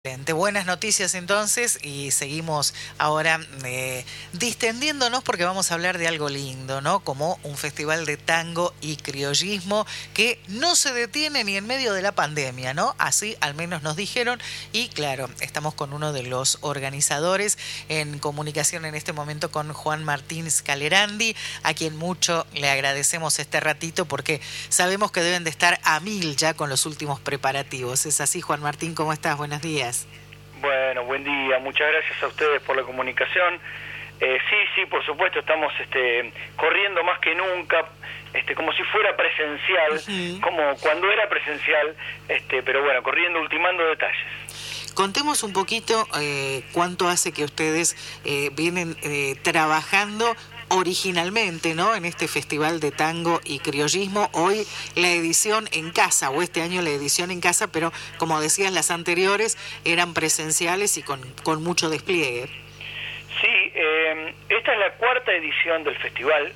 Excelente, buenas noticias entonces y seguimos ahora distendiéndonos porque vamos a hablar de algo lindo, ¿no? Como un festival de tango y criollismo que no se detiene ni en medio de la pandemia, ¿no? Así al menos nos dijeron y claro, estamos con uno de los organizadores en comunicación en este momento con Juan Martín Scalerandi, a quien mucho le agradecemos este ratito porque sabemos que deben de estar a mil ya con los últimos preparativos. ¿Es así, Juan Martín? ¿Cómo estás? Buenos días. Bueno, buen día, muchas gracias a ustedes por la comunicación. Sí, por supuesto, estamos corriendo más que nunca, como si fuera presencial, como cuando era presencial, pero bueno, corriendo, ultimando detalles. Contemos un poquito cuánto hace que ustedes vienen trabajando originalmente, ¿no? En este festival de tango y criollismo, hoy la edición en casa, o este año la edición en casa, pero como decías, las anteriores eran presenciales y con mucho despliegue. Sí, esta es la cuarta edición del festival.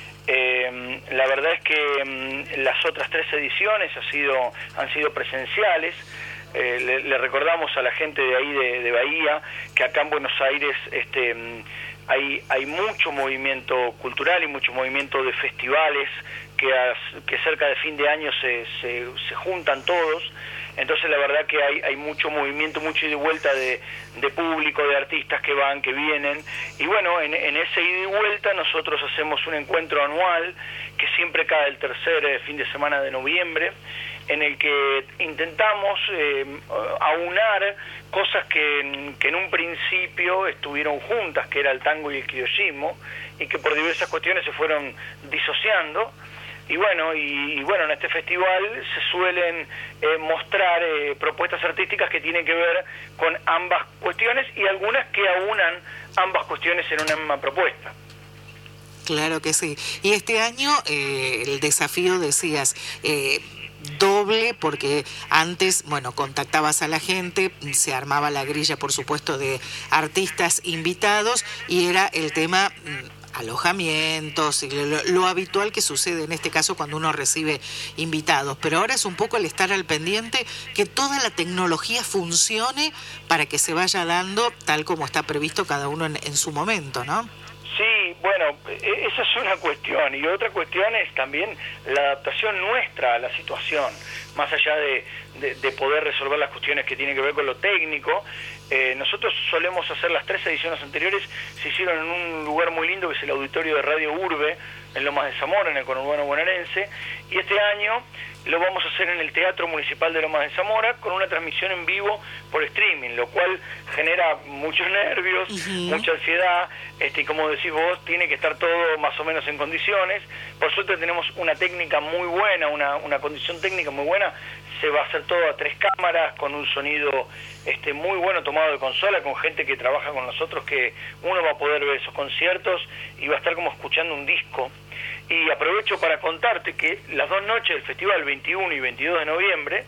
La verdad es que las otras tres ediciones han sido presenciales. Le recordamos a la gente de ahí de Bahía que acá en Buenos Aires hay mucho movimiento cultural y mucho movimiento de festivales que cerca de fin de año se juntan todos. Entonces la verdad que hay mucho movimiento, mucho ida y vuelta de público, de artistas que van, que vienen. Y bueno, en ese ida y vuelta nosotros hacemos un encuentro anual que siempre cae el tercer fin de semana de noviembre, en el que intentamos aunar cosas que en un principio estuvieron juntas, que era el tango y el criollismo, y que por diversas cuestiones se fueron disociando. Y bueno, en este festival se suelen mostrar propuestas artísticas que tienen que ver con ambas cuestiones y algunas que aunan ambas cuestiones en una misma propuesta. Claro que sí. Y este año el desafío, decías, doble, porque antes, bueno, contactabas a la gente, se armaba la grilla, por supuesto, de artistas invitados y era el tema alojamientos, y lo habitual que sucede en este caso cuando uno recibe invitados, pero ahora es un poco el estar al pendiente que toda la tecnología funcione para que se vaya dando tal como está previsto cada uno en su momento, ¿no? Sí, bueno, esa es una cuestión, y otra cuestión es también la adaptación nuestra a la situación, más allá de poder resolver las cuestiones que tienen que ver con lo técnico. Nosotros solemos hacer las tres ediciones anteriores, se hicieron en un lugar muy lindo que es el auditorio de Radio Urbe, en Lomas de Zamora, en el conurbano bonaerense, y este año lo vamos a hacer en el Teatro Municipal de Lomas de Zamora con una transmisión en vivo por streaming, lo cual genera muchos nervios, mucha ansiedad, y como decís vos, tiene que estar todo más o menos en condiciones. Por suerte tenemos una técnica muy buena, una condición técnica muy buena. Se va a hacer todo a 3 cámaras, con un sonido muy bueno tomado de consola, con gente que trabaja con nosotros, que uno va a poder ver esos conciertos y va a estar como escuchando un disco. Y aprovecho para contarte que las 2 noches del festival, 21 y 22 de noviembre,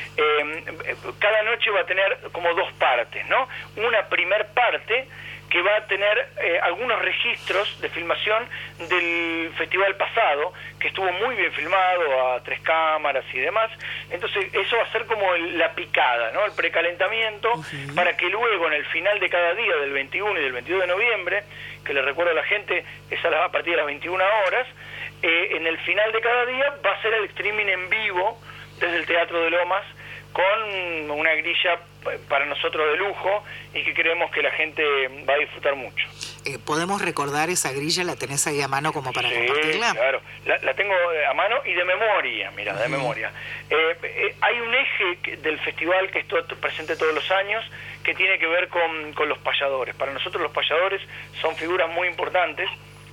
cada noche va a tener como 2 partes, ¿no? Una primer parte que va a tener algunos registros de filmación del festival pasado, que estuvo muy bien filmado, a 3 cámaras y demás. Entonces eso va a ser como la picada, ¿no? El precalentamiento, para que luego en el final de cada día, del 21 y del 22 de noviembre, que le recuerdo a la gente, es a partir de las 21 horas, en el final de cada día va a ser el streaming en vivo desde el Teatro de Lomas, con una grilla para nosotros de lujo y que creemos que la gente va a disfrutar mucho. ¿Podemos recordar esa grilla? ¿La tenés ahí a mano como para compartirla? Sí, claro. La tengo a mano y de memoria, mira, de memoria. Hay un eje del festival que está presente todos los años que tiene que ver con los payadores. Para nosotros los payadores son figuras muy importantes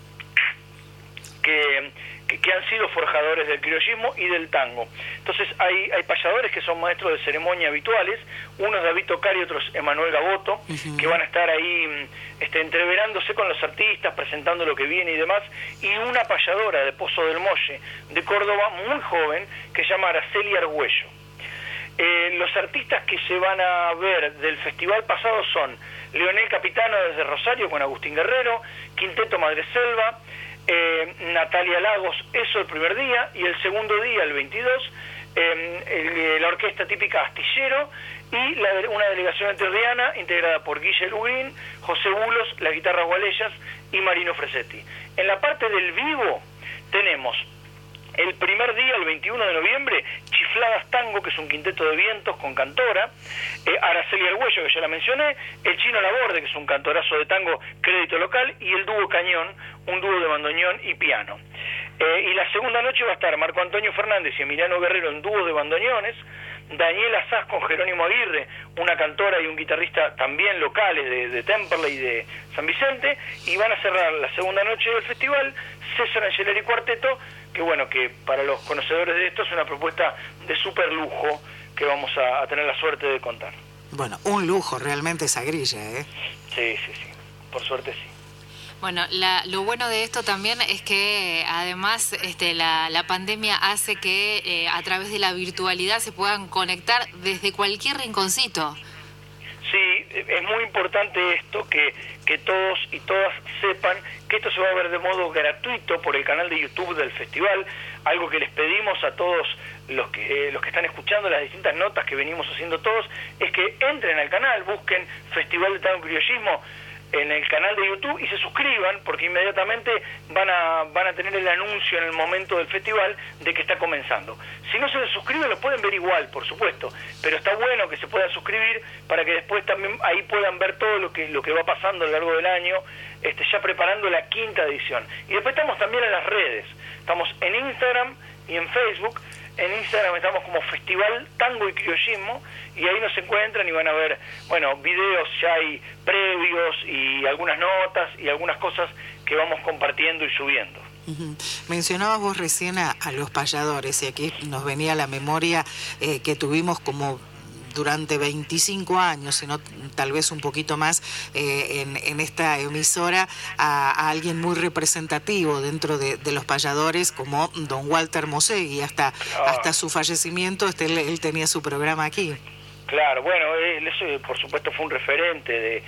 que han sido forjadores del criollismo y del tango. Entonces hay payadores que son maestros de ceremonia habituales, unos David Tocar y otros Emanuel Gaboto, que van a estar ahí entreverándose con los artistas, presentando lo que viene y demás, y una payadora de Pozo del Molle, de Córdoba, muy joven, que se llama Araceli Argüello. Los artistas que se van a ver del festival pasado son Leonel Capitano desde Rosario con Agustín Guerrero, Quinteto Madreselva, Natalia Lagos, eso el primer día, y el segundo día, el 22, la orquesta típica Astillero y una delegación entrerriana integrada por Guille Lugrin, José Bulos, las guitarras Gualeyas y Marino Fresetti. En la parte del vivo tenemos el primer día, el 21 de noviembre, Chifladas Tango, que es un quinteto de vientos con cantora, Araceli Argüello, que ya la mencioné, el Chino Laborde, que es un cantorazo de tango crédito local, y el dúo Cañón, un dúo de bandoneón y piano. Y la segunda noche va a estar Marco Antonio Fernández y Emiliano Guerrero en dúo de bandoneones, Daniela Sass con Jerónimo Aguirre, una cantora y un guitarrista también locales de Temperley y de San Vicente, y van a cerrar la segunda noche del festival César Angeleri Cuarteto, que bueno, que para los conocedores de esto es una propuesta de súper lujo que vamos a tener la suerte de contar. Bueno, un lujo realmente esa grilla, ¿eh? Sí, por suerte sí. Bueno, lo bueno de esto también es que además la pandemia hace que a través de la virtualidad se puedan conectar desde cualquier rinconcito. Sí, es muy importante esto, que todos y todas sepan que esto se va a ver de modo gratuito por el canal de YouTube del festival, algo que les pedimos a todos los que están escuchando las distintas notas que venimos haciendo todos, es que entren al canal, busquen Festival de Tango y Criollismo en el canal de YouTube y se suscriban, porque inmediatamente van a tener el anuncio en el momento del festival de que está comenzando. Si no se suscriben lo pueden ver igual, por supuesto, pero está bueno que se puedan suscribir para que después también ahí puedan ver todo lo que va pasando a lo largo del año, ya preparando la 5ª edición. Y después estamos también en las redes, estamos en Instagram y en Facebook. En Instagram estamos como Festival Tango y Criollismo, y ahí nos encuentran y van a ver, bueno, videos ya hay previos y algunas notas y algunas cosas que vamos compartiendo y subiendo. Mencionabas vos recién a los payadores, y aquí nos venía a la memoria que tuvimos como durante 25 años, sino tal vez un poquito más, en esta emisora, a alguien muy representativo dentro de los payadores, como don Walter Mosegui. Hasta su fallecimiento él tenía su programa aquí. Claro, bueno, eso por supuesto fue un referente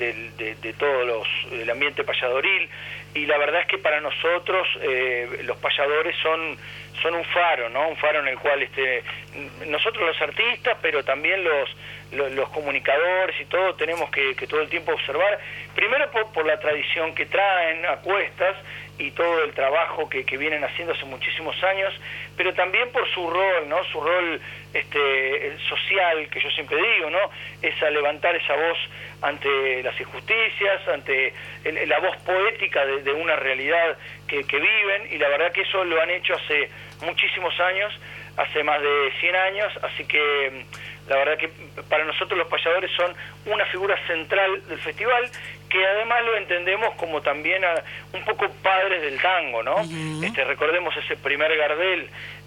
de todo el ambiente payadoril, y la verdad es que para nosotros los payadores son un faro, ¿no? Un faro en el cual nosotros los artistas, pero también los comunicadores y todo, tenemos que todo el tiempo observar, primero por la tradición que traen a cuestas y todo el trabajo que vienen haciendo hace muchísimos años, pero también por su rol, ¿no? Su rol social, que yo siempre digo, ¿no? Es a levantar esa voz ante las injusticias, ante la voz poética de una realidad que viven, y la verdad que eso lo han hecho hace muchísimos años, hace más de 100 años, así que la verdad que para nosotros los payadores son una figura central del festival, que además lo entendemos como también un poco padres del tango, ¿no? Recordemos ese primer Gardel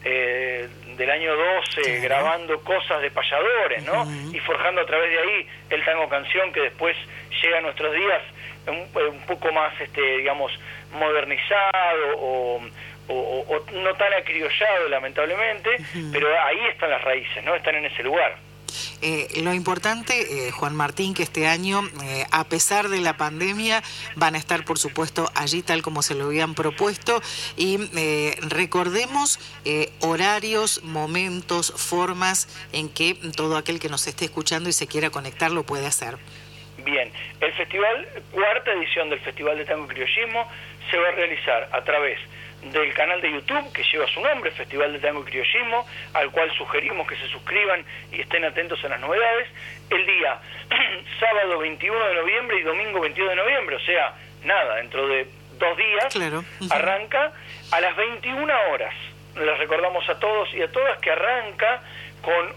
del año 12, grabando cosas de payadores, ¿no? Y forjando a través de ahí el tango canción, que después llega a nuestros días un poco más, digamos, modernizado o no tan acriollado, lamentablemente, pero ahí están las raíces, ¿no? Están en ese lugar. Lo importante, Juan Martín, que este año, a pesar de la pandemia, van a estar, por supuesto, allí tal como se lo habían propuesto, y recordemos horarios, momentos, formas en que todo aquel que nos esté escuchando y se quiera conectar lo puede hacer. Bien, el festival, 4ª edición del Festival de Tango y Criollismo, se va a realizar a través del canal de YouTube que lleva su nombre, Festival de Tango y Criollismo, al cual sugerimos que se suscriban y estén atentos a las novedades, el día sábado 21 de noviembre y domingo 22 de noviembre, o sea, nada, dentro de 2 días, claro. Arranca a las 21 horas. Les recordamos a todos y a todas que arranca con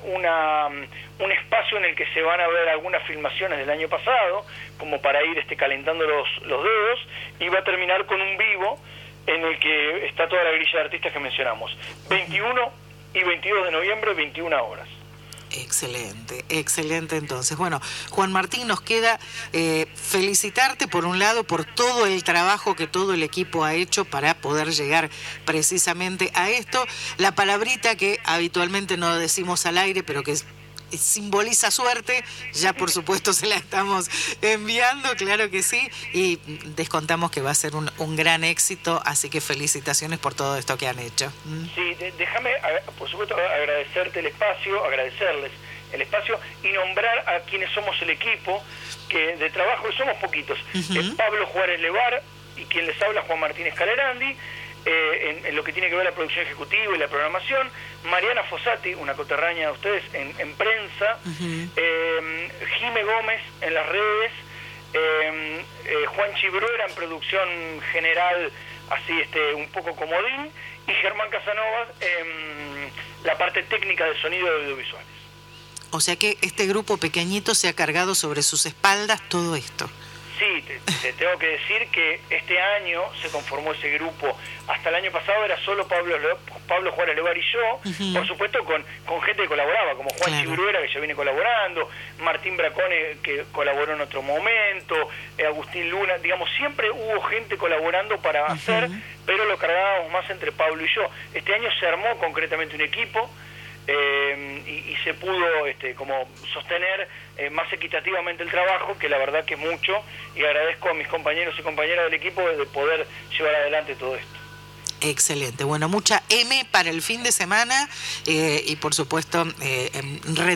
un espacio en el que se van a ver algunas filmaciones del año pasado, como para ir calentando los dedos, y va a terminar con un vivo en el que está toda la grilla de artistas que mencionamos. 21 y 22 de noviembre, 21 horas. Excelente, excelente entonces. Bueno, Juan Martín, nos queda felicitarte por un lado por todo el trabajo que todo el equipo ha hecho para poder llegar precisamente a esto. La palabrita que habitualmente no decimos al aire, pero que simboliza suerte, ya por supuesto se la estamos enviando, claro que sí, y descontamos que va a ser un gran éxito, así que felicitaciones por todo esto que han hecho. Sí, déjame, por supuesto, agradecerles el espacio y nombrar a quienes somos el equipo que de trabajo, somos poquitos. Pablo Juárez Levar y quien les habla, Juan Martínez Calerandi, en lo que tiene que ver la producción ejecutiva y la programación. Mariana Fossati, una coterránea de ustedes, en prensa. Jime Gómez en las redes. Juan Chibruera en producción general, así un poco comodín. Y Germán Casanovas en la parte técnica de sonido y audiovisuales. O sea que este grupo pequeñito se ha cargado sobre sus espaldas todo esto. Sí, te tengo que decir que este año se conformó ese grupo. Hasta el año pasado era solo Pablo Juárez Levar y yo, por supuesto con gente que colaboraba, como Juan Chibruera, que ya viene colaborando, Martín Bracone, que colaboró en otro momento, Agustín Luna, digamos, siempre hubo gente colaborando para hacer, pero lo cargábamos más entre Pablo y yo. Este año se armó concretamente un equipo, y se pudo como sostener más equitativamente el trabajo, que la verdad que es mucho, y agradezco a mis compañeros y compañeras del equipo de poder llevar adelante todo esto. Excelente. Bueno, mucha M para el fin de semana y por supuesto